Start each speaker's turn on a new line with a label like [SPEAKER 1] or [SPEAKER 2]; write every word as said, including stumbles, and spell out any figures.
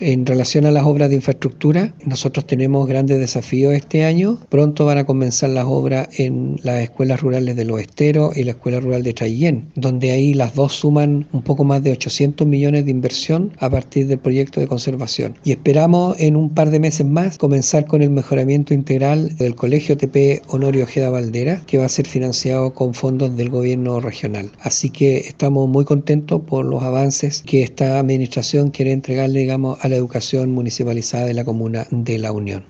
[SPEAKER 1] En relación a las obras de infraestructura, nosotros tenemos grandes desafíos este año. Pronto van a comenzar las obras en las escuelas rurales de Los Esteros y la escuela rural de Traillén, donde ahí las dos suman un poco más de ochocientos millones de inversión a partir del proyecto de conservación. Y esperamos en un par de meses más comenzar con el mejoramiento integral del Colegio T P Honorio Ojeda Valdera, que va a ser financiado con fondos del gobierno regional. Así que estamos muy contentos por los avances que esta administración quiere entregarle, digamos, a la educación municipalizada de la comuna de La Unión.